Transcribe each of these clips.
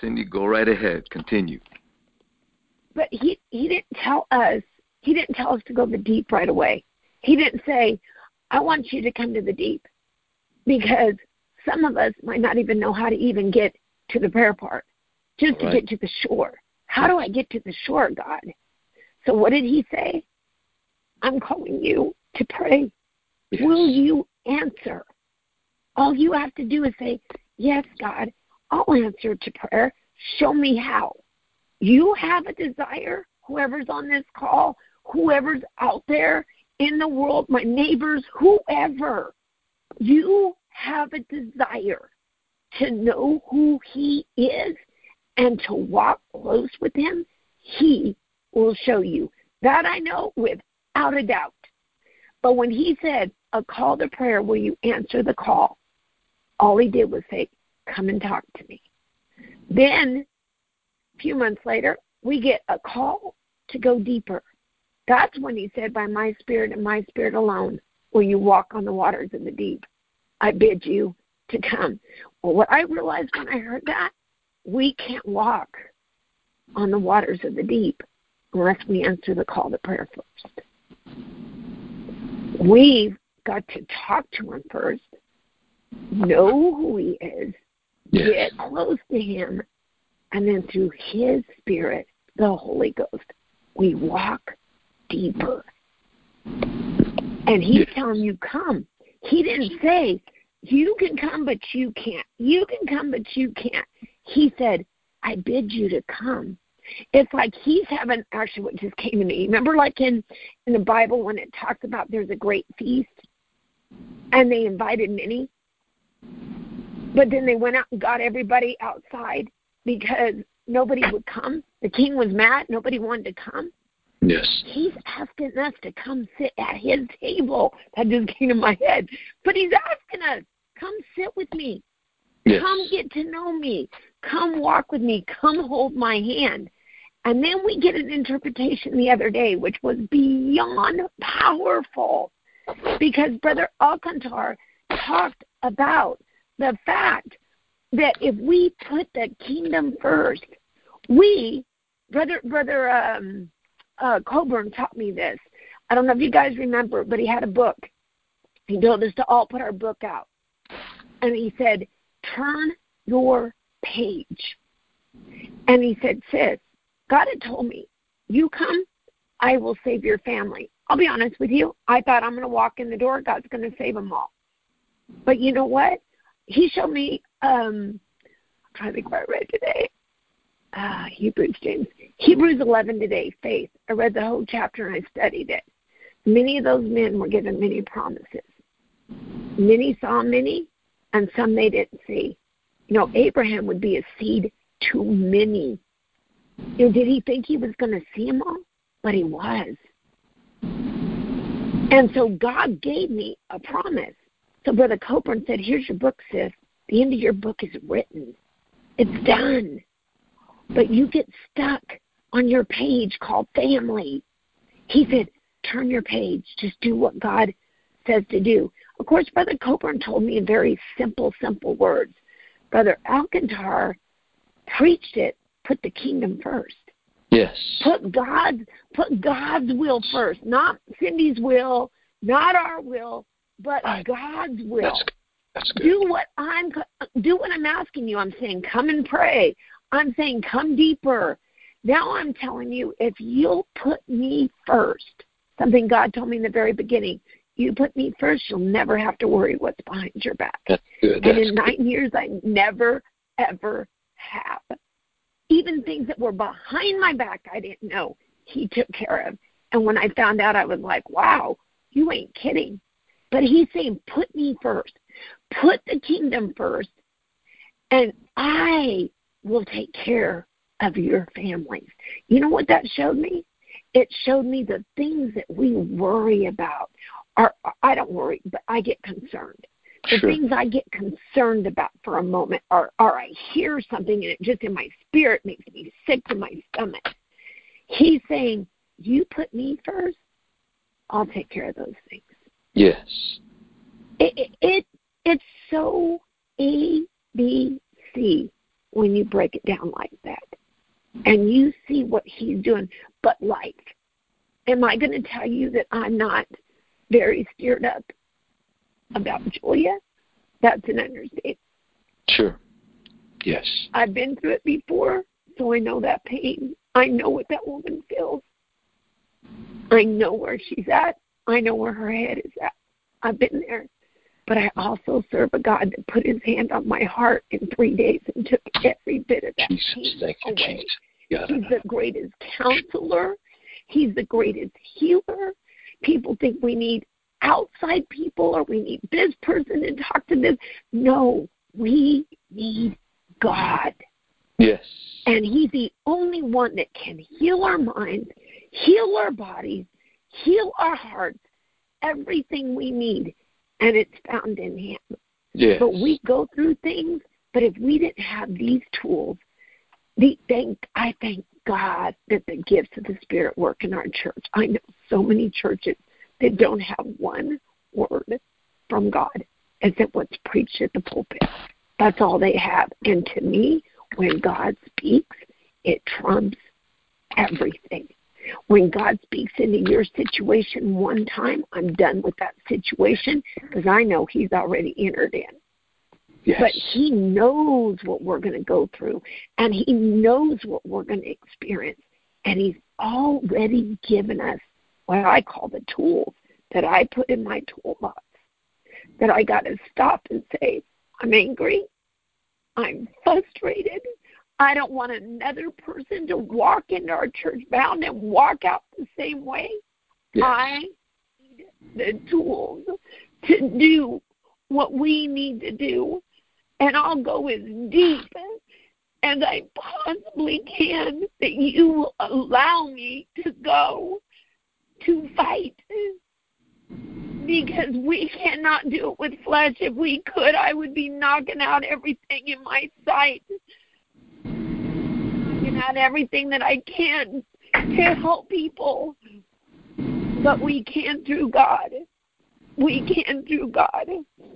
Cindy, go right ahead. Continue. But he didn't tell us. He didn't tell us to go to the deep right away. He didn't say, I want you to come to the deep. Because some of us might not even know how to even get to the prayer part, just to get to the shore. How do I get to the shore, God? So what did he say? I'm calling you to pray. Yes. Will you answer? All you have to do is say, yes, God, I'll answer to prayer. Show me how. You have a desire, whoever's on this call, whoever's out there in the world, my neighbors, whoever, you have a desire to know who he is and to walk close with him. He will show you. That I know without a doubt. But when he said, a call to prayer, will you answer the call? All he did was say, come and talk to me. Then, a few months later, we get a call to go deeper. That's when he said, by my spirit and my spirit alone, will you walk on the waters of the deep. I bid you to come. Well, what I realized when I heard that, we can't walk on the waters of the deep unless we answer the call to prayer first. We've got to talk to him first, know who he is, get close to him, and then through his Spirit, the Holy Ghost, we walk deeper. And he's telling you, come. He didn't say, you can come, but you can't. You can come, but you can't. He said, I bid you to come. It's like he's having, actually what just came to me, remember like in the Bible when it talks about there's a great feast and they invited many, but then they went out and got everybody outside because nobody would come. The king was mad. Nobody wanted to come. Yes. He's asking us to come sit at his table. That just came to my head. But he's asking us, come sit with me. Yes. Come get to know me. Come walk with me. Come hold my hand. And then we get an interpretation the other day, which was beyond powerful, because Brother Alcantar talked about the fact that if we put the kingdom first, Brother Coburn taught me this. I don't know if you guys remember, but he had a book. He told us to all put our book out. And he said, turn your page. And he said, sis, God had told me, you come, I will save your family. I'll be honest with you. I thought I'm going to walk in the door, God's going to save them all. But you know what? He showed me, I'm trying to think what I read today. Hebrews 11 today, faith. I read the whole chapter and I studied it. Many of those men were given many promises. Many saw many, and some they didn't see. You know, Abraham would be a seed to many. You know, did he think he was going to see them all? But he was. And so God gave me a promise. So Brother Coburn said, here's your book, sis. The end of your book is written. It's done. But you get stuck on your page called family. He said, turn your page. Just do what God says to do. Of course, Brother Coburn told me in very simple words. Brother Alcantar preached it, put the kingdom first. Yes. Put God's will first. Not Cindy's will, not our will, but God's will. That's good. Do what I'm asking you. I'm saying come and pray. I'm saying come deeper. Now I'm telling you, if you'll put me first, something God told me in the very beginning, you put me first, you'll never have to worry what's behind your back. That's good. And in 9 years, I never, ever have. Even things that were behind my back I didn't know, he took care of. And when I found out, I was like, wow, you ain't kidding. But he's saying, put me first. Put the kingdom first, and I will take care of your families. You know what that showed me? It showed me the things that we worry about. I don't worry, but I get concerned. The things I get concerned about for a moment are I hear something and it just in my spirit makes me sick to my stomach. He's saying, you put me first, I'll take care of those things. Yes. It's so ABC when you break it down like that. And you see what he's doing. But life. Am I going to tell you that I'm not very stirred up about Julia? That's an understatement. Sure. Yes. I've been through it before, so I know that pain. I know what that woman feels. I know where she's at. I know where her head is at. I've been there. But I also serve a God that put his hand on my heart in 3 days and took every bit of that pain away. He's the greatest counselor. He's the greatest healer. People think we need outside people or we need this person to talk to this. No, we need God. Yes. And he's the only one that can heal our minds, heal our bodies, heal our hearts, everything we need. And it's found in him. Yes. But we go through things, but if we didn't have these tools, I thank God that the gifts of the Spirit work in our church. I know so many churches that don't have one word from God except what's preached at the pulpit. That's all they have. And to me, when God speaks, it trumps everything. When God speaks into your situation one time, I'm done with that situation because I know he's already entered in. Yes. But he knows what we're going to go through, and he knows what we're going to experience, and he's already given us what I call the tools that I put in my toolbox, that I got to stop and say, I'm angry, I'm frustrated, I don't want another person to walk into our church bound and walk out the same way. Yes. I need the tools to do what we need to do. And I'll go as deep as I possibly can that you will allow me to go to fight. Because we cannot do it with flesh. If we could, I would be knocking out everything in my sight. Knocking out everything that I can to help people. But we can through God. We can through God.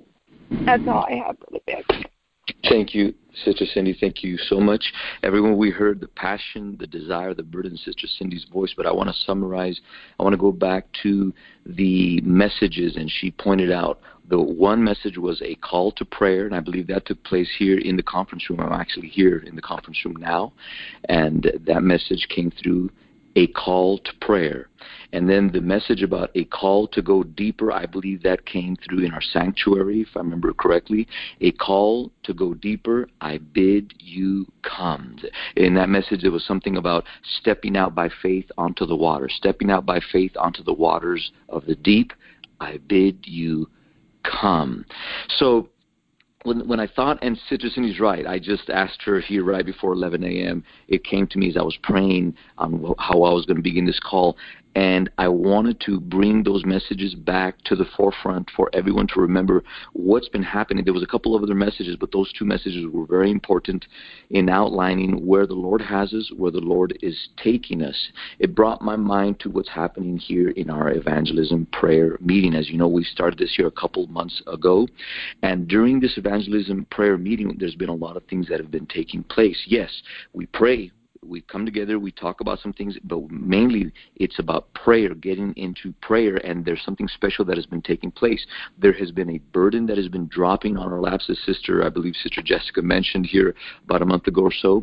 That's all I have for the day. Thank you, Sister Cindy. Thank you so much. Everyone, we heard the passion, the desire, the burden in Sister Cindy's voice, but I want to summarize. I want to go back to the messages, and she pointed out the one message was a call to prayer, and I believe that took place here in the conference room. I'm actually here in the conference room now, and that message came through a call to prayer. And then the message about a call to go deeper, I believe that came through in our sanctuary, if I remember correctly. A call to go deeper, I bid you come. In that message, there was something about stepping out by faith onto the water, stepping out by faith onto the waters of the deep. I bid you come. So when I thought, and Sister Cindy's right, I just asked her here right before 11 a.m., it came to me as I was praying on how I was going to begin this call, and I wanted to bring those messages back to the forefront for everyone to remember what's been happening. There was a couple of other messages, but those two messages were very important in outlining where the Lord has us, where the Lord is taking us. It brought my mind to what's happening here in our evangelism prayer meeting. As you know, we started this here a couple months ago, and during this evangelism prayer meeting, there's been a lot of things that have been taking place. Yes, we pray. We come together, we talk about some things, but mainly it's about prayer, getting into prayer, and there's something special that has been taking place. There has been a burden that has been dropping on our laps, as I believe Sister Jessica mentioned here about a month ago or so.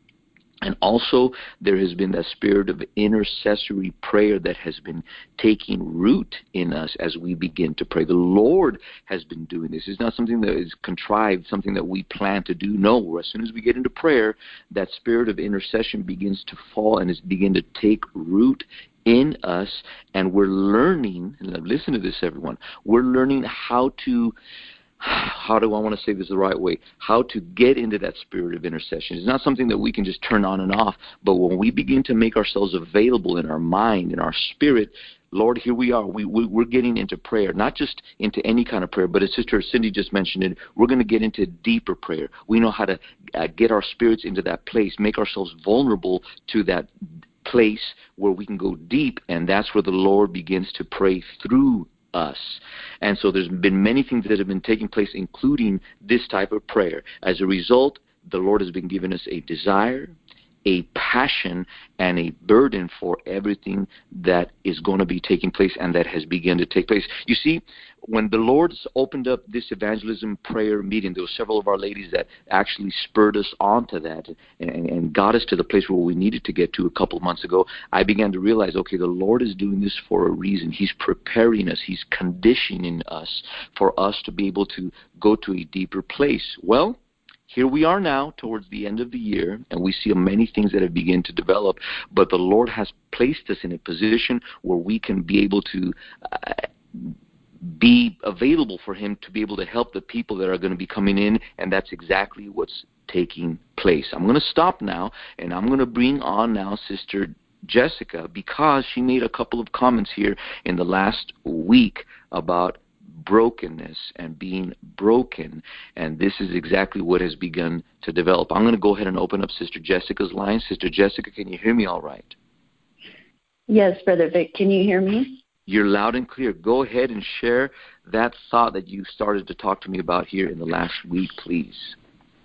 And also, there has been that spirit of intercessory prayer that has been taking root in us as we begin to pray. The Lord has been doing this. It's not something that is contrived, something that we plan to do. No, as soon as we get into prayer, that spirit of intercession begins to fall and begin to take root in us. And we're learning, and listen to this, everyone, we're learning how do I want to say this the right way? How to get into that spirit of intercession. It's not something that we can just turn on and off, but when we begin to make ourselves available in our mind, in our spirit, Lord, here we are. We're getting into prayer, not just into any kind of prayer, but as Sister Cindy just mentioned it, we're going to get into deeper prayer. We know how to get our spirits into that place, make ourselves vulnerable to that place where we can go deep, and that's where the Lord begins to pray through us. And so there's been many things that have been taking place, including this type of prayer. As a result, the Lord has been giving us a desire, a passion, and a burden for everything that is going to be taking place and that has begun to take place. You see, when the Lord's opened up this evangelism prayer meeting, there were several of our ladies that actually spurred us on to that and got us to the place where we needed to get to a couple of months ago. I began to realize, okay, the Lord is doing this for a reason. He's preparing us. He's conditioning us for us to be able to go to a deeper place. Well, here we are now towards the end of the year, and we see many things that have begun to develop, but the Lord has placed us in a position where we can be able to be available for Him to be able to help the people that are going to be coming in, and that's exactly what's taking place. I'm going to stop now, and I'm going to bring on now Sister Jessica, because she made a couple of comments here in the last week about brokenness and being broken, and this is exactly what has begun to develop. I'm going to go ahead and open up Sister Jessica's line. Sister Jessica, can you hear me all right? Yes, Brother Vic, can you hear me? You're loud and clear. Go ahead and share that thought that you started to talk to me about here in the last week, please.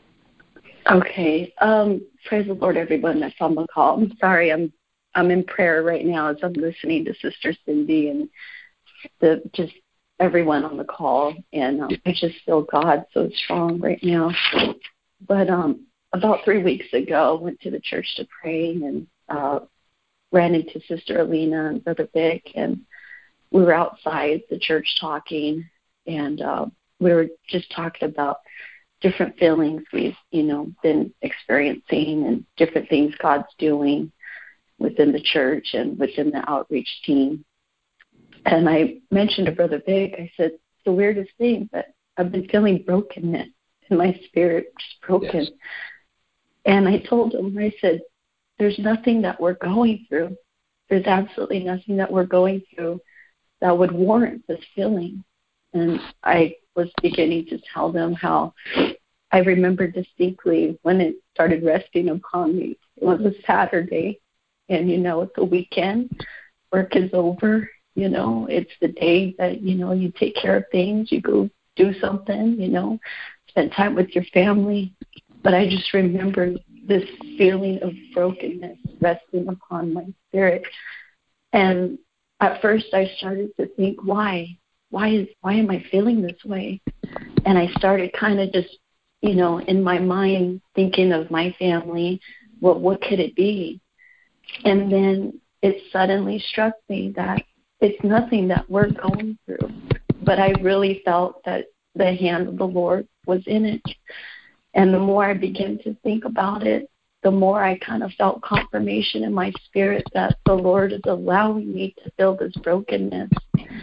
Okay. Praise the Lord, everyone that's on the call. I'm sorry, I'm in prayer right now as I'm listening to Sister Cindy and just everyone on the call, and I just feel God so strong right now. But about 3 weeks ago, I went to the church to pray and ran into Sister Alina and Brother Vic, and we were outside the church talking, and we were just talking about different feelings we've, been experiencing and different things God's doing within the church and within the outreach team. And I mentioned to Brother Vic, I said, it's the weirdest thing, but I've been feeling brokenness in my spirit, just broken. Yes. And I told him, I said, there's nothing that we're going through. There's absolutely nothing that we're going through that would warrant this feeling. And I was beginning to tell them how I remember distinctly when it started resting upon me. It was a Saturday, and, it's a weekend. Work is over. It's the day that, you take care of things, you go do something, spend time with your family. But I just remember this feeling of brokenness resting upon my spirit. And at first I started to think, why am I feeling this way? And I started kind of just, in my mind thinking of my family, what could it be? And then it suddenly struck me that it's nothing that we're going through, but I really felt that the hand of the Lord was in it. And the more I began to think about it, the more I kind of felt confirmation in my spirit that the Lord is allowing me to feel this brokenness.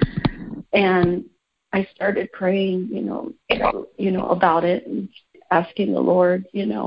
And I started praying, about it and asking the Lord,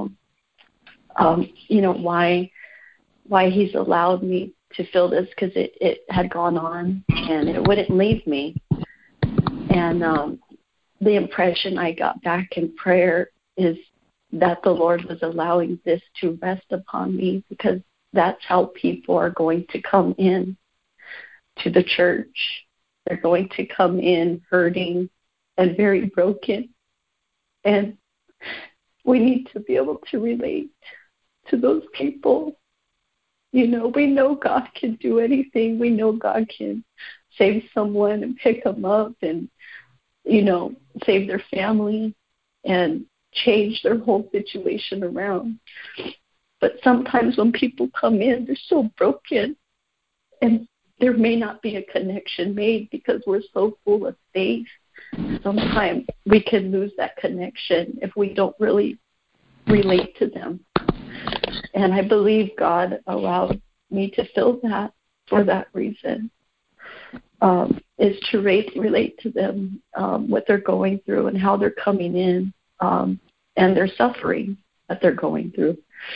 why He's allowed me to feel this, because it had gone on and it wouldn't leave me. And the impression I got back in prayer is that the Lord was allowing this to rest upon me, because that's how people are going to come in to the church. They're going to come in hurting and very broken. And we need to be able to relate to those people. We know God can do anything. We know God can save someone and pick them up and, save their family and change their whole situation around. But sometimes when people come in, they're so broken, and there may not be a connection made because we're so full of faith. Sometimes we can lose that connection if we don't really relate to them. And I believe God allowed me to feel that for that reason, is to relate to them, what they're going through and how they're coming in, and their suffering that they're going through.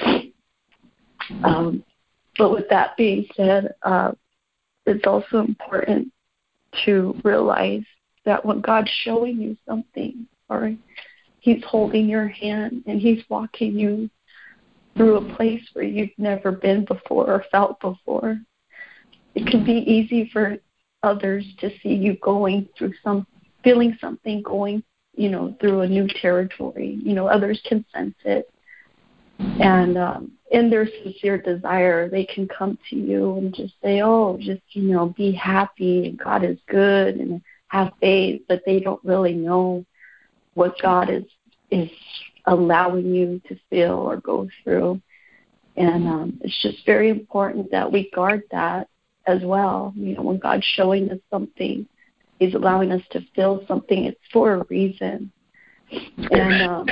But with that being said, it's also important to realize that when God's showing you something, or He's holding your hand and He's walking you through a place where you've never been before or felt before, it can be easy for others to see you going through feeling something, going, through a new territory. Others can sense it. And in their sincere desire, they can come to you and just say, oh, just, be happy and God is good and have faith, but they don't really know what God is allowing you to feel or go through. And it's just very important that we guard that as well. When God's showing us something, He's allowing us to feel something, it's for a reason. And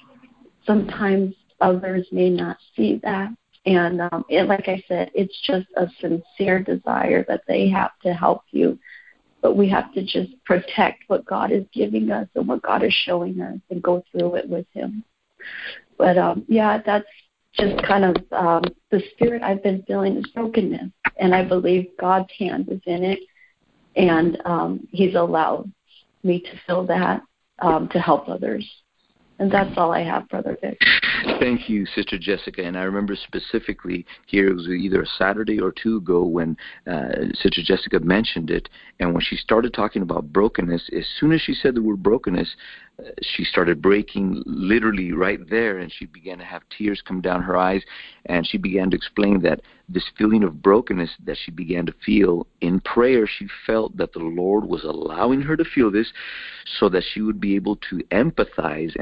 sometimes others may not see that. And like I said, it's just a sincere desire that they have to help you. But we have to just protect what God is giving us and what God is showing us and go through it with Him. But, that's just kind of the spirit I've been feeling is brokenness. And I believe God's hand is in it. And He's allowed me to feel that to help others. And that's all I have, Brother Vic. Thank you, Sister Jessica. And I remember specifically here, it was either a Saturday or two ago when Sister Jessica mentioned it. And when she started talking about brokenness, as soon as she said the word brokenness, she started breaking literally right there, and she began to have tears come down her eyes, and she began to explain that this feeling of brokenness that she began to feel in prayer, she felt that the Lord was allowing her to feel this so that she would be able to empathize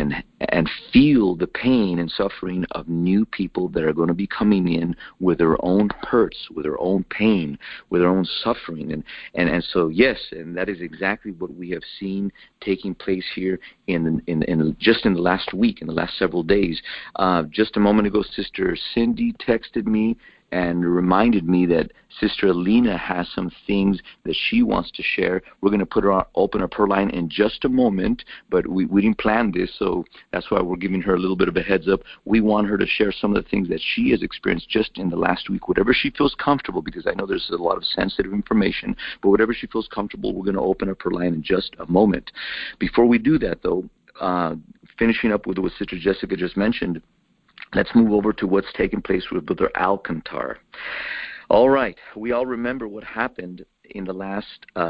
and feel the pain and suffering of new people that are going to be coming in with their own hurts, with their own pain, with their own suffering. And so, yes, and that is exactly what we have seen taking place here in just in the last week, in the last several days. Just a moment ago, Sister Cindy texted me and reminded me that Sister Alina has some things that she wants to share. We're going to open up her line in just a moment, but we didn't plan this, so that's why we're giving her a little bit of a heads up. We want her to share some of the things that she has experienced just in the last week, whatever she feels comfortable, because I know there's a lot of sensitive information, but whatever she feels comfortable, we're going to open up her line in just a moment. Before we do that, though, finishing up with what Sister Jessica just mentioned, let's move over to what's taking place with Brother Alcantar. All right, we all remember what happened in the last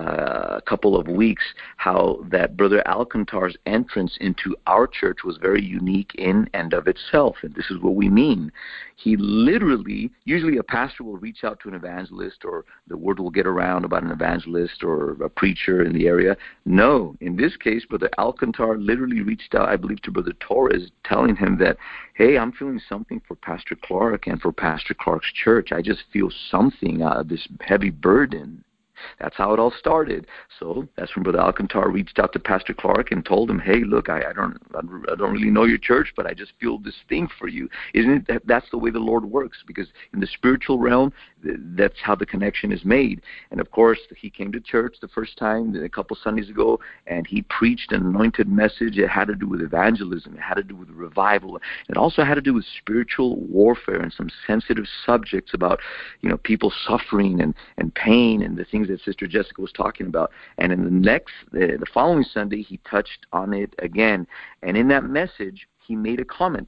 couple of weeks, how that Brother Alcantar's entrance into our church was very unique in and of itself, and this is what we mean. He literally, usually a pastor will reach out to an evangelist, or the word will get around about an evangelist or a preacher in the area. No, in this case, Brother Alcantar literally reached out, I believe, to Brother Torres, telling him that, hey, I'm feeling something for Pastor Clark and for Pastor Clark's church. I just feel something, this heavy burden. That's how it all started. So that's when Brother Alcantar reached out to Pastor Clark and told him, hey, look, I don't really know your church, but I just feel this thing for you. Isn't it that's the way the Lord works? Because in the spiritual realm, that's how the connection is made. And of course, he came to church the first time a couple Sundays ago, and he preached an anointed message. It had to do with evangelism. It had to do with revival. It also had to do with spiritual warfare and some sensitive subjects about, people suffering and pain and the things that Sister Jessica was talking about. And in the following Sunday, he touched on it again. And in that message, he made a comment.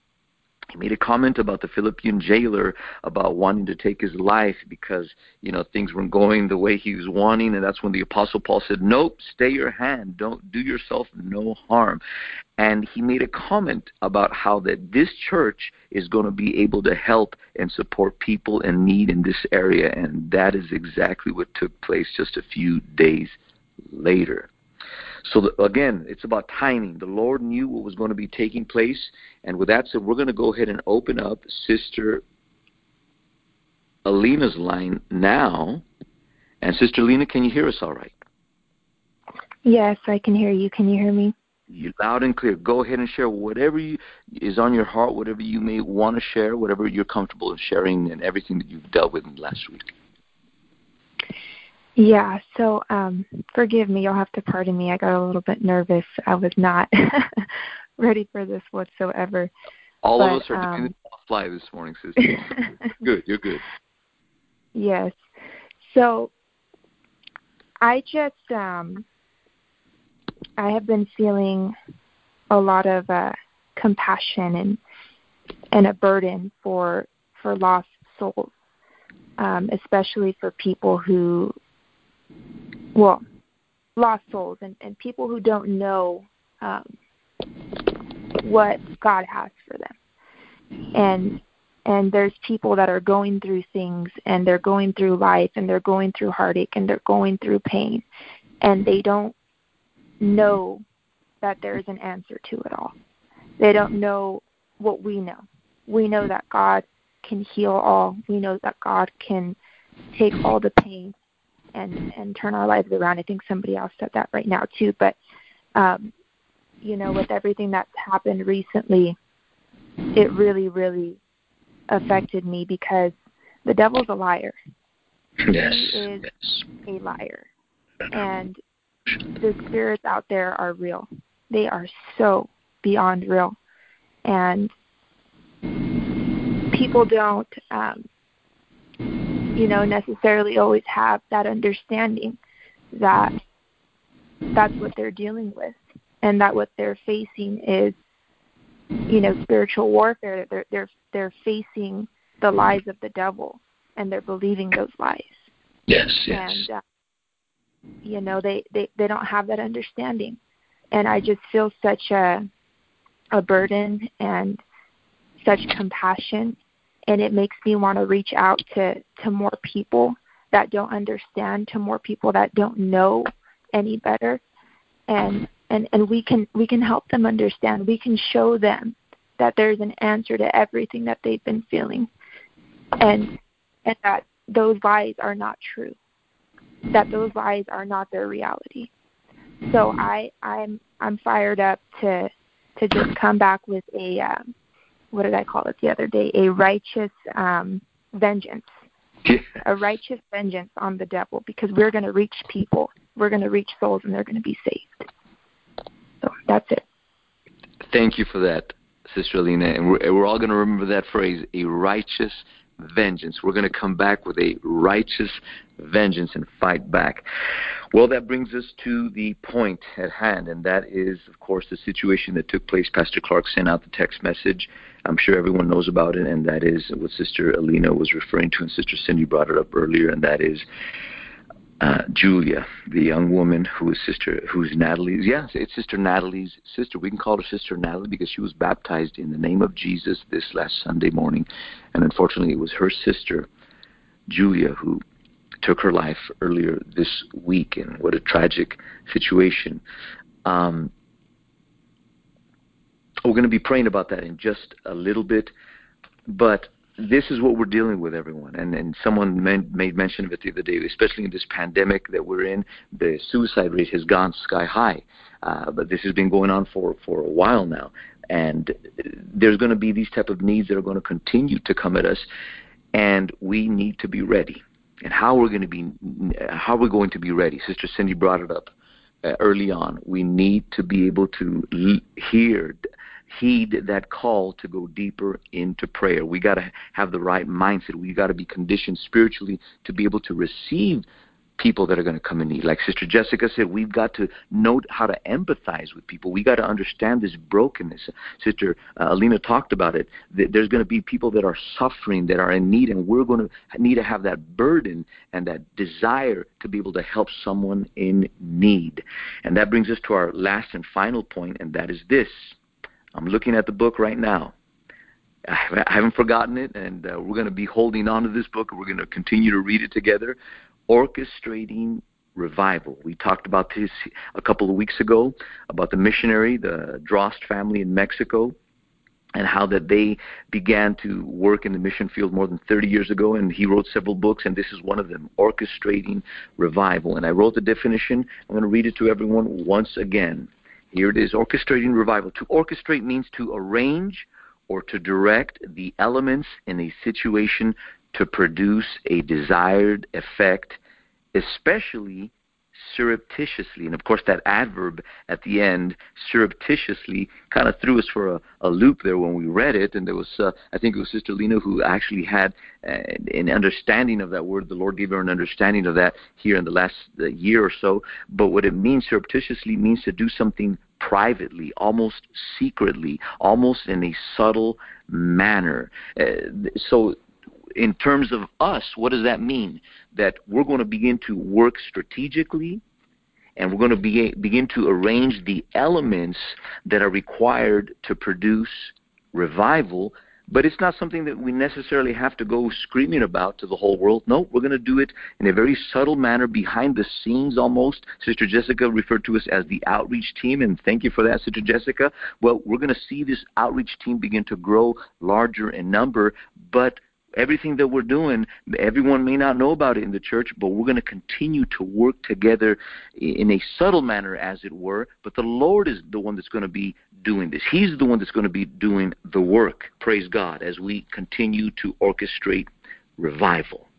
He made a comment about the Philippian jailer, about wanting to take his life because, things weren't going the way he was wanting. And that's when the Apostle Paul said, nope, stay your hand. Don't do yourself no harm. And he made a comment about how that this church is going to be able to help and support people in need in this area. And that is exactly what took place just a few days later. So again, it's about timing. The Lord knew what was going to be taking place. And with that said, we're going to go ahead and open up Sister Alina's line now. And Sister Alina, can you hear us all right? Yes, I can hear you. Can you hear me? You're loud and clear. Go ahead and share whatever is on your heart, whatever you may want to share, whatever you're comfortable in sharing, and everything that you've dealt with in the last week. Yeah, so forgive me. You'll have to pardon me. I got a little bit nervous. I was not ready for this whatsoever. All of us are doing it on the fly this morning, sister. Good, you're good. Yes. So I just, I have been feeling a lot of compassion and a burden for lost souls, especially for people who, lost souls and people who don't know what God has for them. And there's people that are going through things, and they're going through life, and they're going through heartache, and they're going through pain, and they don't know that there is an answer to it all. They don't know what we know. We know that God can heal all. We know that God can take all the pain and turn our lives around. I think somebody else said that right now too. But, with everything that's happened recently, it really, really affected me because the devil's a liar. Yes. He is a liar. And the spirits out there are real. They are so beyond real. And people don't, necessarily always have that understanding that that's what they're dealing with, and that what they're facing is, spiritual warfare. They're facing the lies of the devil, and they're believing those lies. Yes. And they don't have that understanding, and I just feel such a burden and such compassion, and it makes me want to reach out to more people that don't understand, to more people that don't know any better, and we can help them understand. We can show them that there's an answer to everything that they've been feeling, and that those lies are not true, that those lies are not their reality. So I'm fired up to just come back with a what did I call it the other day? A righteous vengeance. A righteous vengeance on the devil, because we're going to reach people. We're going to reach souls, and they're going to be saved. So that's it. Thank you for that, Sister Alina. And we're all going to remember that phrase, a righteous vengeance. We're going to come back with a righteous vengeance and fight back. Well, that brings us to the point at hand, and that is, of course, the situation that took place. Pastor Clark sent out the text message. I'm sure everyone knows about it, and that is what Sister Alina was referring to, and Sister Cindy brought it up earlier, and that is Julia, the young woman who's Natalie's. Yeah, it's Sister Natalie's sister. We can call her Sister Natalie because she was baptized in the name of Jesus this last Sunday morning, and unfortunately it was her sister, Julia, who took her life earlier this week, and what a tragic situation. We're going to be praying about that in just a little bit, but this is what we're dealing with, everyone. And someone made mention of it the other day, especially in this pandemic that we're in. The suicide rate has gone sky high, but this has been going on for a while now. And there's going to be these type of needs that are going to continue to come at us, and we need to be ready. And how we're going to be ready? Sister Cindy brought it up early on. We need to be able to heed that call to go deeper into prayer. We got to have the right mindset. We got to be conditioned spiritually to be able to receive people that are going to come in need. Like Sister Jessica said, we've got to know how to empathize with people. We got to understand this brokenness. Sister Alina talked about it. There's going to be people that are suffering, that are in need, and we're going to need to have that burden and that desire to be able to help someone in need. And that brings us to our last and final point, and that is this. I'm looking at the book right now. I haven't forgotten it, and we're going to be holding on to this book, and we're going to continue to read it together. Orchestrating Revival. We talked about this a couple of weeks ago, about the missionary, the Drost family in Mexico, and how that they began to work in the mission field more than 30 years ago, and he wrote several books, and this is one of them, Orchestrating Revival. And I wrote the definition. I'm going to read it to everyone once again. Here it is, Orchestrating Revival. To orchestrate means to arrange or to direct the elements in a situation to produce a desired effect, especially surreptitiously. And of course that adverb at the end, surreptitiously, kind of threw us for a loop there when we read it. And there was, I think it was Sister Lena who actually had an understanding of that word. The Lord gave her an understanding of that here in the last year or so. But what it means, surreptitiously, means to do something privately, almost secretly, almost in a subtle manner. So in terms of us, what does that mean? That we're going to begin to work strategically, and we're going to begin to arrange the elements that are required to produce revival, But it's not something that we necessarily have to go screaming about to the whole world. No, we're going to do it in a very subtle manner, behind the scenes almost. Sister Jessica referred to us as the outreach team, and thank you for that, Sister Jessica. Well, we're going to see this outreach team begin to grow larger in number, but everything that we're doing, everyone may not know about it in the church, but we're going to continue to work together in a subtle manner, as it were. But the Lord is the one that's going to be doing this. He's the one that's going to be doing the work, praise God, as we continue to orchestrate revival.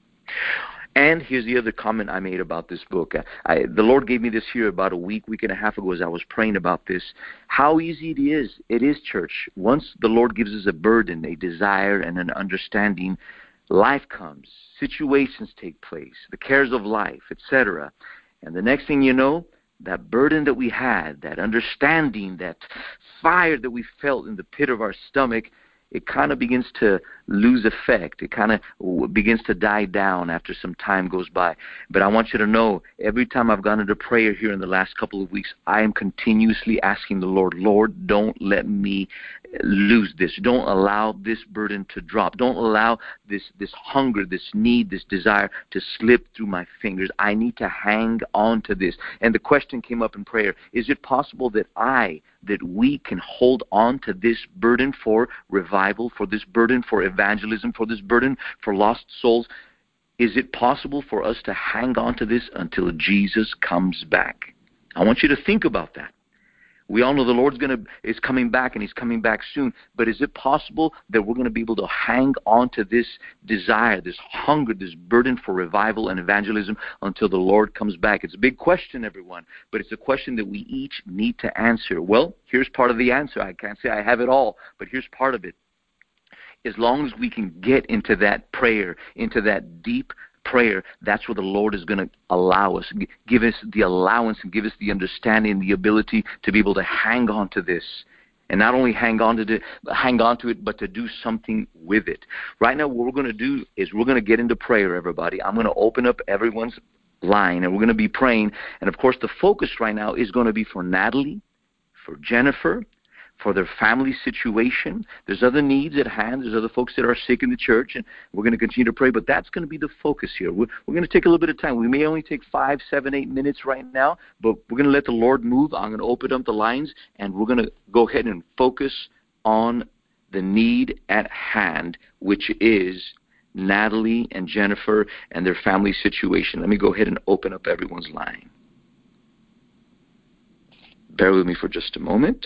And here's the other comment I made about this book. The Lord gave me this here about a week and a half ago as I was praying about this. How easy it is. It is, church. Once the Lord gives us a burden, a desire, and an understanding, life comes. Situations take place. The cares of life, etc. And the next thing you know, that burden that we had, that understanding, that fire that we felt in the pit of our stomach, it kind of begins to lose effect. It kind of begins to die down after some time goes by. But I want you to know, every time I've gone into prayer here in the last couple of weeks, I am continuously asking the Lord, Lord, don't let me lose this. Don't allow this burden to drop. Don't allow this hunger, this need, this desire to slip through my fingers. I need to hang on to this. And the question came up in prayer, is it possible that we can hold on to this burden for revival, for this burden for evangelism, for this burden for lost souls? Is it possible for us to hang on to this until Jesus comes back? I want you to think about that. We all know the Lord is coming back, and He's coming back soon. But is it possible that we're going to be able to hang on to this desire, this hunger, this burden for revival and evangelism until the Lord comes back? It's a big question, everyone, but it's a question that we each need to answer. Well, here's part of the answer. I can't say I have it all, but here's part of it. As long as we can get into that prayer, into that deep prayer, that's where the Lord is going to allow us, give us the allowance and give us the understanding, the ability to be able to hang on to this. And not only hang on to it, but to do something with it. Right now, what we're going to do is we're going to get into prayer, everybody. I'm going to open up everyone's line, and we're going to be praying. And, of course, the focus right now is going to be for Natalie, for Jennifer, for their family situation. There's other needs at hand. There's other folks that are sick in the church, and we're going to continue to pray, but that's going to be the focus here. We're going to take a little bit of time. We may only take 5, 7, 8 minutes right now, but we're going to let the Lord move. I'm going to open up the lines, and we're going to go ahead and focus on the need at hand, which is Natalie and Jennifer and their family situation. Let me go ahead and open up everyone's line. Bear with me for just a moment.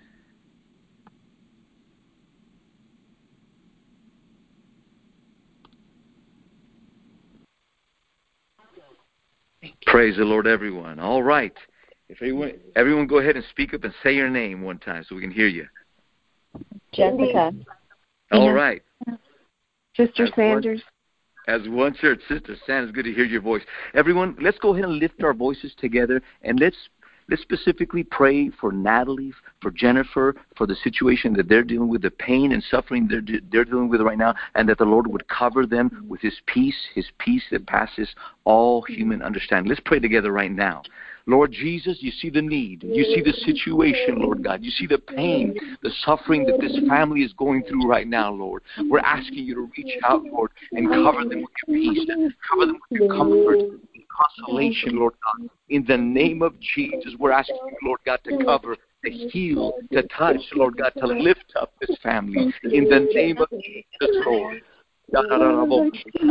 Praise the Lord, everyone. All right. If everyone go ahead and speak up and say your name one time so we can hear you. Jessica. All right. Sister Sanders. As one church, Sister Sanders, good to hear your voice. Everyone, let's go ahead and lift our voices together, and let's specifically pray for Natalie, for Jennifer, for the situation that they're dealing with, the pain and suffering they're dealing with right now, and that the Lord would cover them with His peace that passes all human understanding. Let's pray together right now. Lord Jesus, you see the need. You see the situation, Lord God. You see the pain, the suffering that this family is going through right now, Lord. We're asking you to reach out, Lord, and cover them with your peace, cover them with your comfort and consolation, Lord God. In the name of Jesus, we're asking you, Lord God, to cover, to heal, to touch, Lord God, to lift up this family. In the name of Jesus, Lord. Lord God,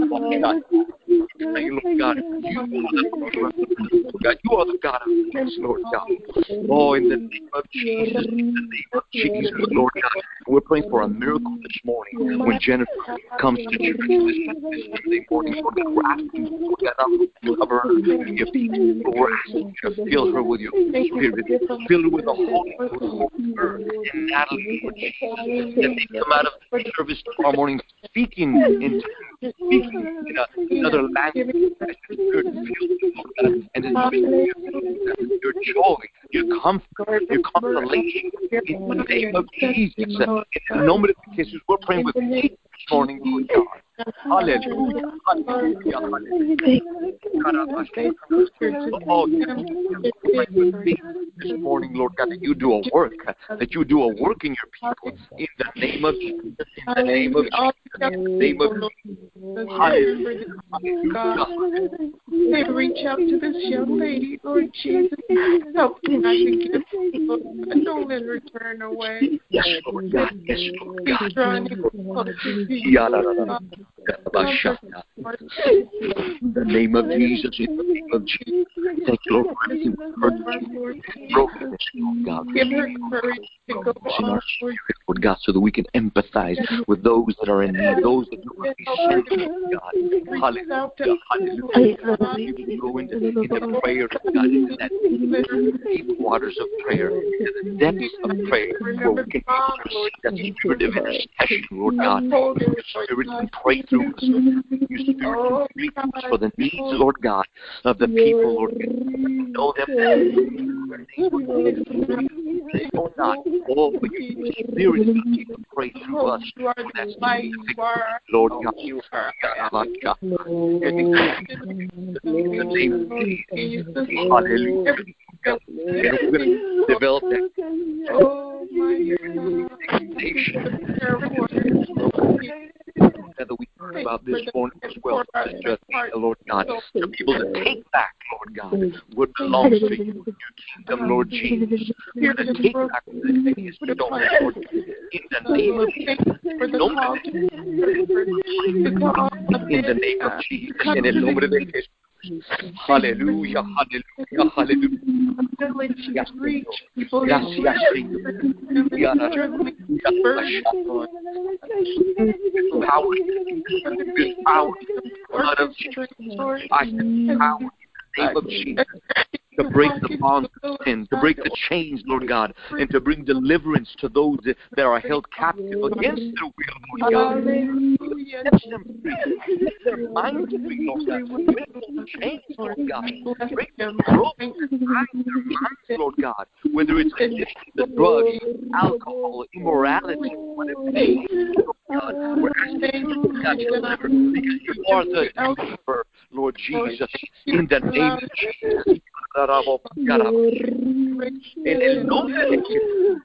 you are the God of peace, Lord God. Oh, in the name of Jesus, Lord God. We're praying for a miracle this morning when Jennifer comes to church this Sunday morning, Lord God. We're asking you, Lord God, to cover her with your peace. We're asking you to fill her with your Spirit, fill her with the Holy Ghost, Lord, her and Natalie, Lord Jesus, that they come out of the service tomorrow morning speaking in another language, and your joy, your comfort, your consolation in the name of Jesus. In the name of Jesus, we're praying with faith this morning, Lord God. Hallelujah. Hallelujah. Oh, this morning, Lord God, that you do a work, that you do a work in your people. In the name of Jesus. In the name of Jesus. In the name of Jesus. They reach out to this young lady, Lord Jesus. Help me not to give people. Don't let her turn away. Yes, Lord God. Yes, Lord God. In the name of Jesus. In the name of Jesus. Thank you, Lord, for everything we've heard. Brokenness, Lord God. Give her courage to go on, Lord God, so that we can empathize with those that are in need, those that don't be sent, Lord God. Hallelujah. Hallelujah. We go into prayer, Lord God, into that deep waters of prayer, into the depths of prayer, where we can receive that spirit of intercession, Lord God. Your spirit can pray through us. Your spirit can pray through us for the needs, Lord God, of the people, Lord God. Know them that they know not. Oh, but your spirit is going to pray through us. That's Lord God. In the name of Jesus. Hallelujah. We're going to develop that nation. That we heard about this morning as well, Sister Lord God, to be able to take back, Lord God, what belongs to you, your kingdom, Lord Jesus. We're going to take back what the enemy has stolen, Lord, in the name of Jesus. In the name of Jesus. En el nombre de Jesús. Hallelujah, hallelujah, hallelujah. Gracias, Señor. Gracias, Señor. Power, blood of Jesus. I power in the name of Jesus. To break the bonds of sin, to break the chains, Lord God, and to bring deliverance to those that are held captive against their will, Lord God. Set them free. Set their minds free, Lord God. Break those chains, Lord God. Break the ropes that bind their minds, Lord God. Whether it's addiction to drugs, alcohol, immorality, whatever it is, Lord God. We're asking you, God, to deliver because you are the deliverer, Lord Jesus. In the name of Jesus. En el nombre de Jesús.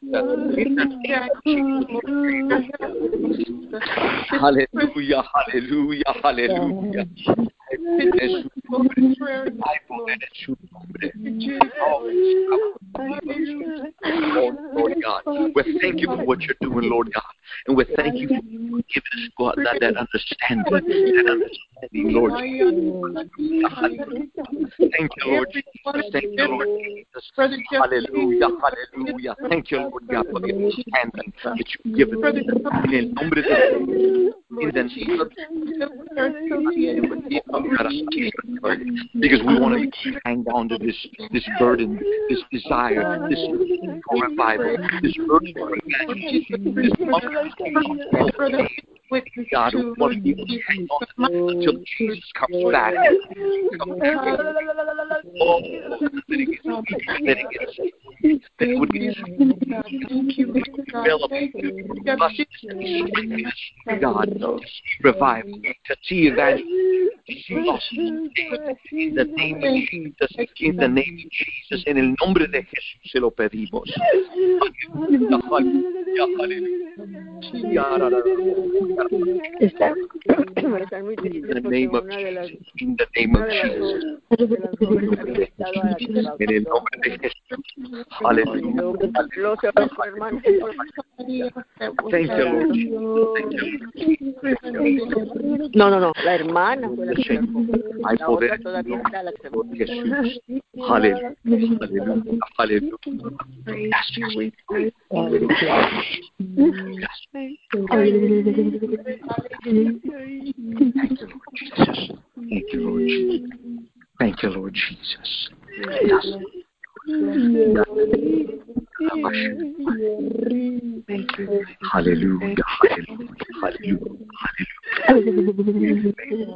Aleluya, aleluya, aleluya. Hay poder en su nombre. Lord God, we thank you for what you're doing, Lord God. And we thank you for giving us that understanding, Lord Jesus. Thank you, Lord Jesus. Thank you, Lord Jesus. Hallelujah, hallelujah. Thank you, Lord God, for the understanding that you've given me. En el nombre de Jesús. In the name of because we want to hang on to this burden, this desire, this revival, this urge for evangelism, this God, we want to be able to hang on to this until Jesus comes back. Oh, that it would be developed, God, to see revival, to see evangelism, to see lost in the name of Jesus, in the name of Jesus, en el nombre de Jesús se lo pedimos. In the name of Jesus, in the name of Jesus. En el nombre de Jesús. Hallelujah. Thank you, Lord. No, la hermana fue la que hay poder en Jesús. Aleluya, aleluya, aleluya. Gracias. Thank you, Lord Jesus. Thank you, Lord Jesus. Yes. Thank you. Hallelujah, hallelujah, hallelujah.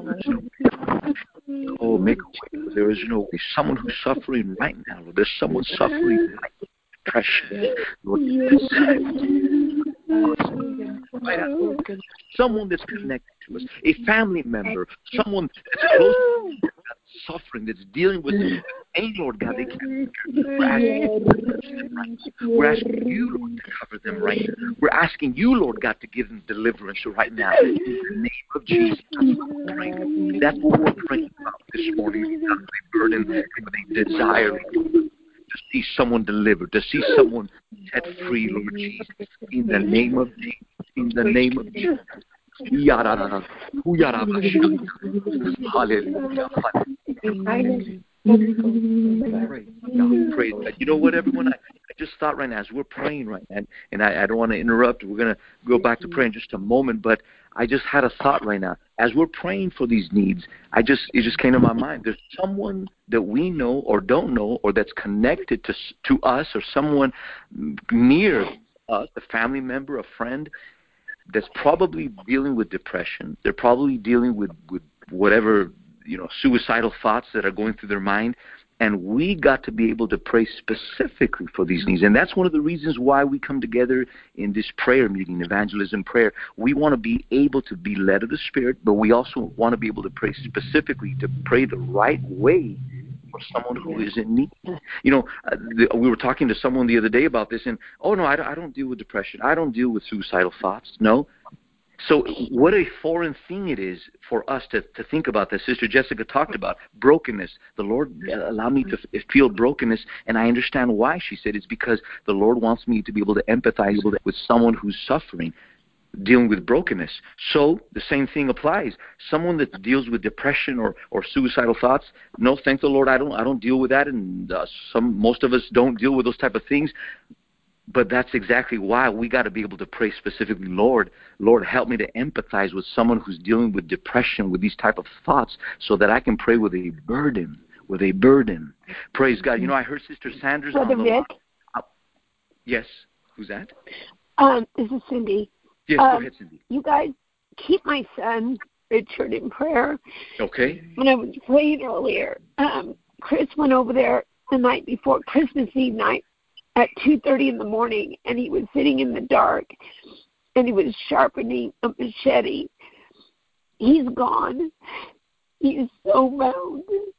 Oh, make a way. There is no way. Someone who's suffering right now. There's someone suffering right now. Depression. Lord, right now. Someone that's connected to us, a family member, someone that's close to us, that's suffering, that's dealing with pain, Lord God. They can't. We're asking you, Lord, to cover them right now. We're asking you, Lord God, to give them deliverance right now. In the name of Jesus, that's what we're praying about this morning. They burden, they desire to see someone delivered, to see someone set free, Lord Jesus. In the name of Jesus. In the name of Jesus. Hallelujah. Praise God. You know what, everyone? I just thought right now, as we're praying right now, and I don't want to interrupt. We're going to go back to prayer in just a moment, but I just had a thought right now. As we're praying for these needs, it just came to my mind. There's someone that we know or don't know, or that's connected to us, or someone near us, a family member, a friend, that's probably dealing with depression. They're probably dealing with whatever, suicidal thoughts that are going through their mind. And we got to be able to pray specifically for these needs. And that's one of the reasons why we come together in this prayer meeting, evangelism prayer. We want to be able to be led of the Spirit, but we also want to be able to pray specifically, to pray the right way for someone who is in need. We were talking to someone the other day about this, and, no, I don't deal with depression. I don't deal with suicidal thoughts. No. So what a foreign thing it is for us to think about this. Sister Jessica talked about brokenness. The Lord allowed me to feel brokenness, and I understand why. She said it's because the Lord wants me to be able to empathize with someone who's suffering, dealing with brokenness. So the same thing applies. Someone that deals with depression or suicidal thoughts, no, thank the Lord, I don't deal with that, and most of us don't deal with those type of things. But that's exactly why we got to be able to pray specifically, Lord, help me to empathize with someone who's dealing with depression, with these type of thoughts, so that I can pray with a burden. Praise God. I heard Sister Sanders Brother on the Rick? line. Yes. Who's that? This is Cindy. Yes, go ahead, Cindy. You guys keep my son, Richard, in prayer. Okay. When I was praying earlier, Chris went over there the night before Christmas Eve night at 2:30 in the morning, and he was sitting in the dark, and he was sharpening a machete. He's gone. He's so bound.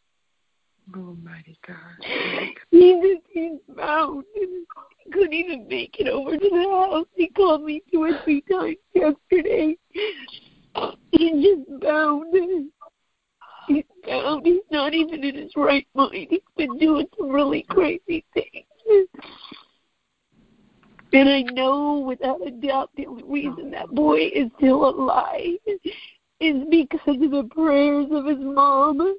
Almighty God. He's bound. He couldn't even make it over to the house. He called me 2 or 3 times yesterday. He's just bound. He's bound. He's not even in his right mind. He's been doing some really crazy things. And I know without a doubt the only reason that boy is still alive is because of the prayers of his mom.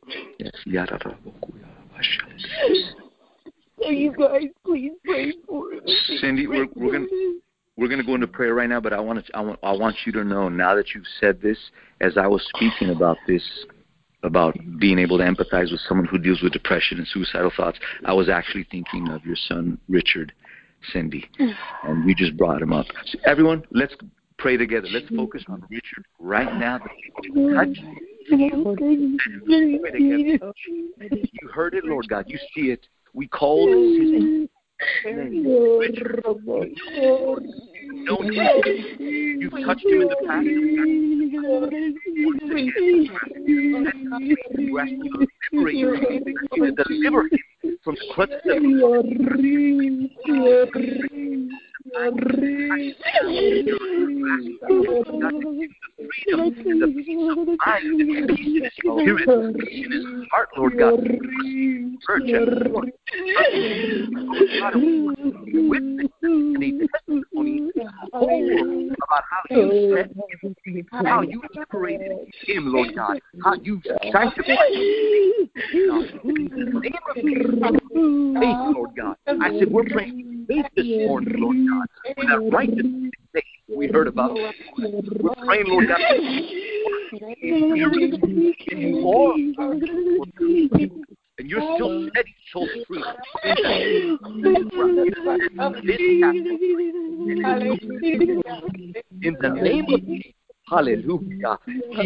So you guys please pray for him. Cindy, we're going to go into prayer right now, but I want you to know, now that you've said this, as I was speaking about this, about being able to empathize with someone who deals with depression and suicidal thoughts, I was actually thinking of your son, Richard, Cindy, and we just brought him up. So everyone, let's pray together. Let's focus on Richard right now. Touch. You heard it, Lord God. You see it. We called his name. Richard. You've touched him in the past. We're asking you to liberate him, to deliver him from the clutches of the peace of mind, the peace in his spirit, the peace in his heart, Lord God. Church and Lord, witness and a testimony about how you set him, how you liberated him, Lord God, how you sanctified him. In the name of faith, Lord God. I said, we're praying faith this morning, Lord God, for that righteousness we heard about. We're praying, Lord God, and you're still setting souls free. In the name of Jesus. Hallelujah.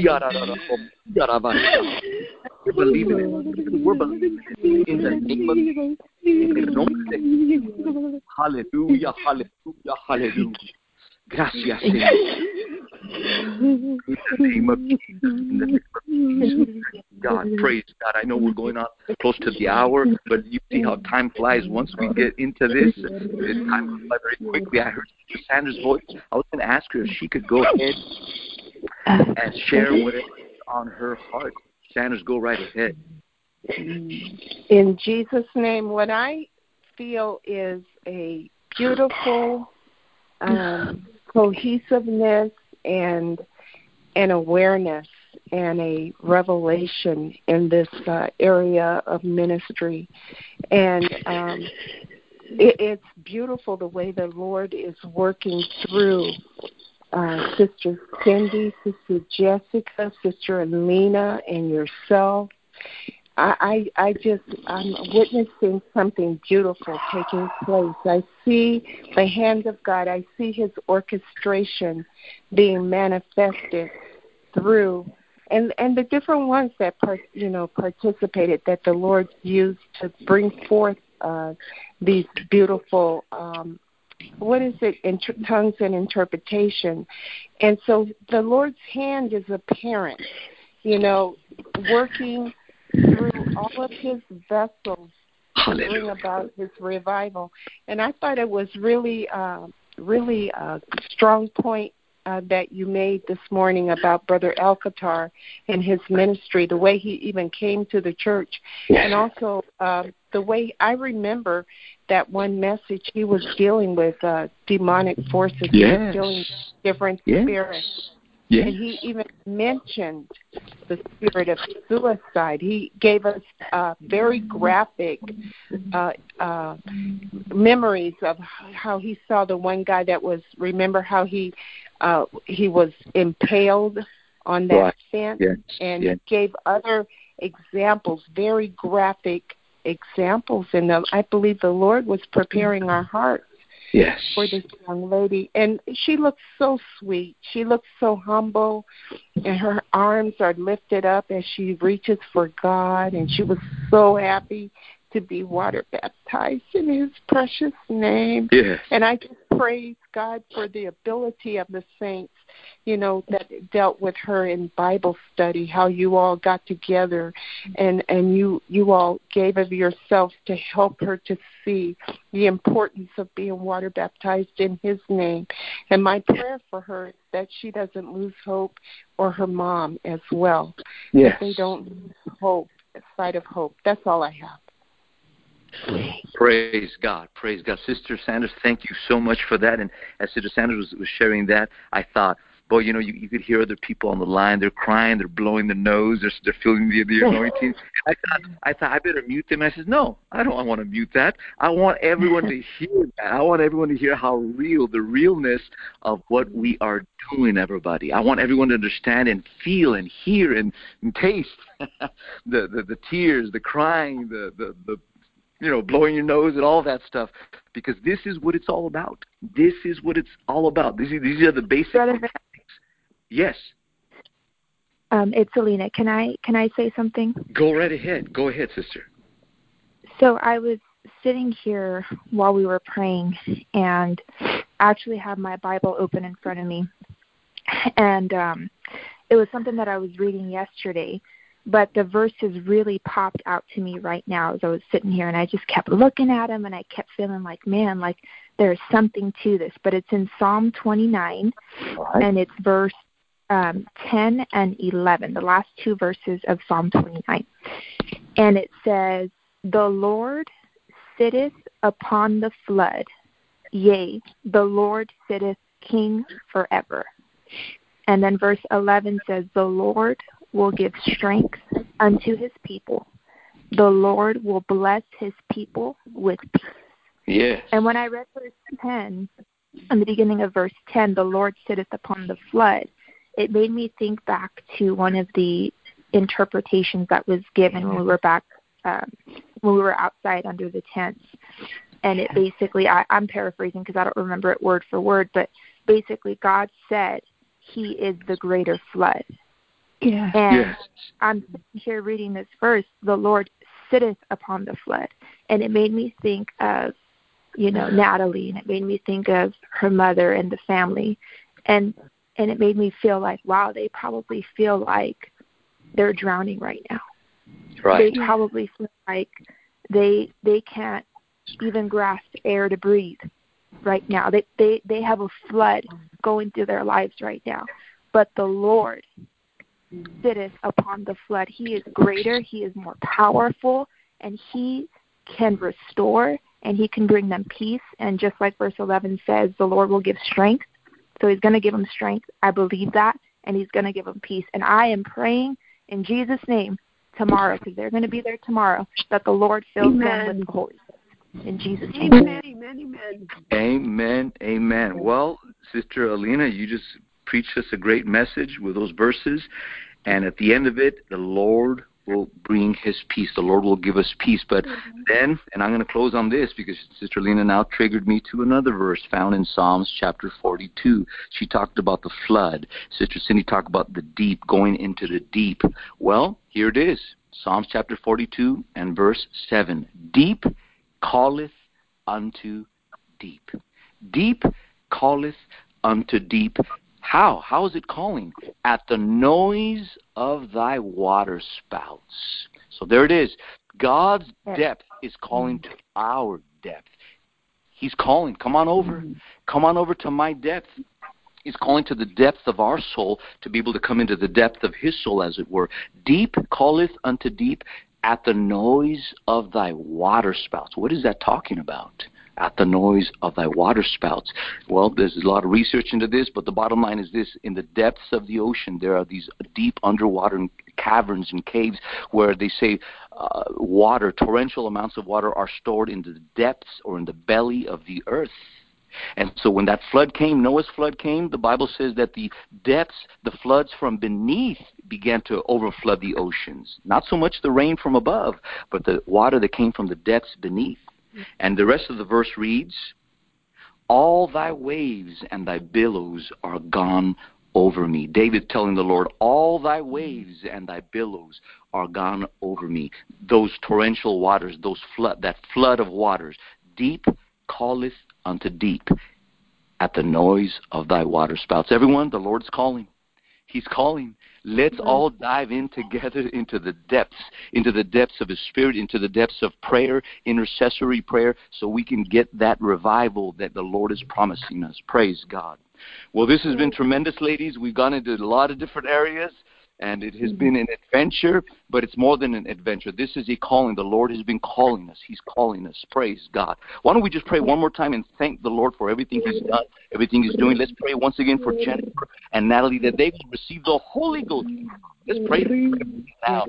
We're believing it. We're believing it. In the name of Jesus. Hallelujah. Hallelujah. Hallelujah. Gracias, Señor. In the name of Jesus. In the name of Jesus. God, praise God. I know we're going on close to the hour, but you see how time flies. Once we get into this, time goes by very quickly. I heard Sister Sandra's voice. I was going to ask her if she could go ahead and share whatever is on her heart. Sanders, go right ahead. In Jesus' name, what I feel is a beautiful cohesiveness and an awareness and a revelation in this area of ministry. And it's beautiful the way the Lord is working through Sister Cindy, Sister Jessica, Sister Alina, and yourself. I'm witnessing something beautiful taking place. I see the hand of God. I see His orchestration being manifested through, and the different ones that participated, that the Lord used to bring forth these beautiful. Tongues and interpretation. And so the Lord's hand is apparent, working through all of His vessels to bring about His revival. And I thought it was really a strong point that you made this morning about Brother Alcatar and his ministry, the way he even came to the church, and also the way I remember that one message he was dealing with demonic forces, he was dealing with different spirits. Yes. And he even mentioned the spirit of suicide. He gave us very graphic memories of how he saw the one guy that was, remember how he was impaled on that fence, and gave other examples, very graphic examples. And I believe the Lord was preparing our hearts for this young lady. And she looks so sweet. She looks so humble, and her arms are lifted up as she reaches for God. And she was so happy to be water baptized in His precious name. Yes. And I just praise God for the ability of the saints, that dealt with her in Bible study, how you all got together and you all gave of yourself to help her to see the importance of being water baptized in His name. And my prayer for her is that she doesn't lose hope, or her mom as well. Yes. That they don't lose hope, sight of hope. That's all I have. Praise God. Praise God. Sister Sanders, thank you so much for that. And as Sister Sanders was sharing that, I thought, boy, you could hear other people on the line. They're crying. They're blowing their nose. They're feeling the anointing. I thought I better mute them. I said, no, I don't want to mute that. I want everyone to hear that. I want everyone to hear how real, the realness of what we are doing, everybody. I want everyone to understand and feel and hear and taste the tears, the crying, the blowing your nose and all that stuff, because this is what it's all about. This is what it's all about. These are the basic mechanics. Yes. It's Alina. Can I say something? Go right ahead. Go ahead, sister. So I was sitting here while we were praying, and actually have my Bible open in front of me. And it was something that I was reading yesterday, but the verses really popped out to me right now as I was sitting here, and I just kept looking at them, and I kept feeling like, man, like there's something to this. But it's in Psalm 29, and it's verse 10 and 11, the last two verses of Psalm 29. And it says, the Lord sitteth upon the flood, yea, the Lord sitteth king forever. And then verse 11 says, the Lord will give strength unto His people. The Lord will bless His people with peace. Yes. And when I read verse 10, in the beginning of verse 10, the Lord sitteth upon the flood, it made me think back to one of the interpretations that was given when we were back, when we were outside under the tents. And it basically, I'm paraphrasing because I don't remember it word for word, but basically God said He is the greater flood. Yeah. And I'm sitting here reading this verse, the Lord sitteth upon the flood. And it made me think of Natalie, and it made me think of her mother and the family, and it made me feel like, wow, they probably feel like they're drowning right now. Right. They probably feel like they can't even grasp air to breathe right now. They have a flood going through their lives right now. But the Lord sitteth upon the flood. He is greater, He is more powerful, and He can restore, and He can bring them peace. And just like verse 11 says, the Lord will give strength. So He's going to give them strength. I believe that, and He's going to give them peace. And I am praying in Jesus' name tomorrow, because they're going to be there tomorrow, that the Lord fills them with the Holy Spirit. In Jesus' name. Amen, amen, amen. Amen, amen. Well, Sister Alina, you just preached us a great message with those verses. And at the end of it, the Lord will bring His peace. The Lord will give us peace. But then, and I'm going to close on this because Sister Lena now triggered me to another verse found in Psalms chapter 42. She talked about the flood. Sister Cindy talked about the deep, going into the deep. Well, here it is. Psalms chapter 42 and verse 7. Deep calleth unto deep. Deep calleth unto deep. How? How is it calling? At the noise of thy water spouts. So there it is. God's depth is calling to our depth. He's calling. Come on over. Come on over to my depth. He's calling to the depth of our soul to be able to come into the depth of His soul, as it were. Deep calleth unto deep at the noise of thy water spouts. What is that talking about? At the noise of thy water spouts. Well, there's a lot of research into this, but the bottom line is this. In the depths of the ocean, there are these deep underwater caverns and caves where they say water, torrential amounts of water are stored in the depths or in the belly of the earth. And so when that flood came, Noah's flood came, the Bible says that the depths, the floods from beneath began to overflood the oceans. Not so much the rain from above, but the water that came from the depths beneath. And the rest of the verse reads, all thy waves and thy billows are gone over me. David telling the Lord, all thy waves and thy billows are gone over me. Those torrential waters, that flood of waters, deep calleth unto deep at the noise of thy water spouts. Everyone, the Lord's calling. He's calling. Let's all dive in together into the depths of His Spirit, into the depths of prayer, intercessory prayer, so we can get that revival that the Lord is promising us. Praise God. Well, this has been tremendous, ladies. We've gone into a lot of different areas, and it has been an adventure, but it's more than an adventure. This is a calling. The Lord has been calling us. He's calling us. Praise God. Why don't we just pray one more time and thank the Lord for everything He's done, everything He's doing. Let's pray once again for Jennifer and Natalie that they will receive the Holy Ghost. Let's pray now.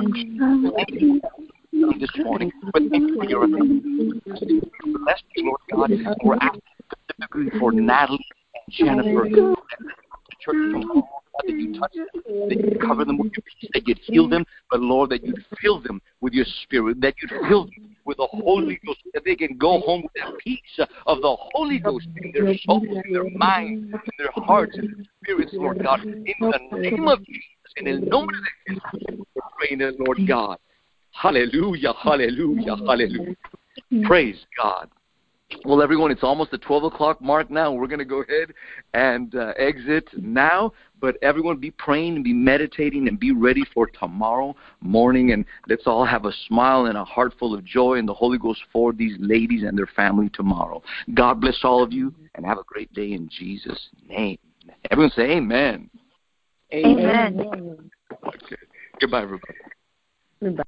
This morning, but thank you for your bless you, Lord God. We're asking specifically for Natalie and Jennifer. Church from home, that you touch them, that you cover them with your peace, that you'd heal them, but Lord, that you'd fill them with your Spirit, that you'd fill them with the Holy Ghost, that they can go home with that peace of the Holy Ghost in their souls, in their minds, in their hearts, in their spirits, Lord God. In the name of Jesus, in el nombre de Jesús, we're praying, Lord God. Hallelujah, hallelujah, hallelujah. Praise God. Well, everyone, it's almost the 12 o'clock mark now. We're going to go ahead and exit now. But everyone be praying and be meditating and be ready for tomorrow morning. And let's all have a smile and a heart full of joy in the Holy Ghost for these ladies and their family tomorrow. God bless all of you and have a great day in Jesus' name. Everyone say amen. Amen. Okay. Goodbye, everybody. Goodbye.